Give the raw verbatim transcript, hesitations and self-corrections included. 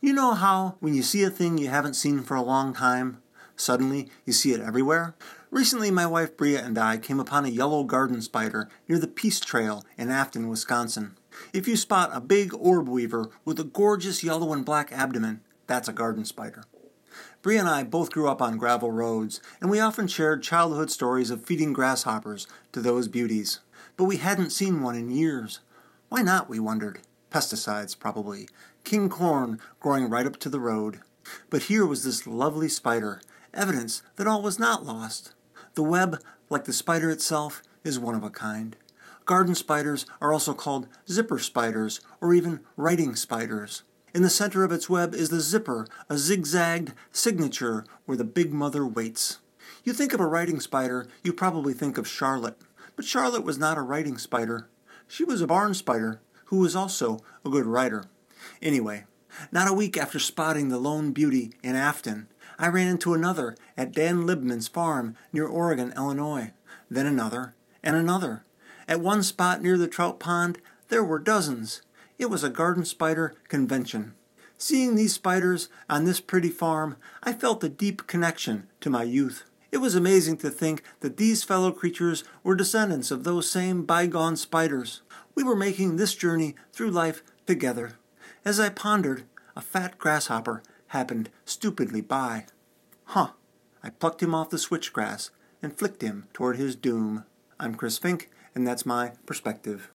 You know how, when you see a thing you haven't seen for a long time, suddenly you see it everywhere? Recently, my wife Bria and I came upon a yellow garden spider near the Peace Trail in Afton, Wisconsin. If you spot a big orb weaver with a gorgeous yellow and black abdomen, that's a garden spider. Bria and I both grew up on gravel roads, and we often shared childhood stories of feeding grasshoppers to those beauties. But we hadn't seen one in years. Why not, we wondered. Pesticides, probably. King corn growing right up to the road. But here was this lovely spider, evidence that all was not lost. The web, like the spider itself, is one of a kind. Garden spiders are also called zipper spiders, or even writing spiders. In the center of its web is the zipper, a zigzagged signature where the big mother waits. You think of a writing spider, you probably think of Charlotte. But Charlotte was not a writing spider. She was a barn spider, who was also a good writer. Anyway, not a week after spotting the lone beauty in Afton, I ran into another at Dan Libman's farm near Oregon, Illinois. Then another, and another. At one spot near the trout pond, there were dozens. It was a garden spider convention. Seeing these spiders on this pretty farm, I felt a deep connection to my youth. It was amazing to think that these fellow creatures were descendants of those same bygone spiders. We were making this journey through life together. As I pondered, a fat grasshopper happened stupidly by. Huh. I plucked him off the switchgrass and flicked him toward his doom. I'm Chris Fink, and that's my perspective.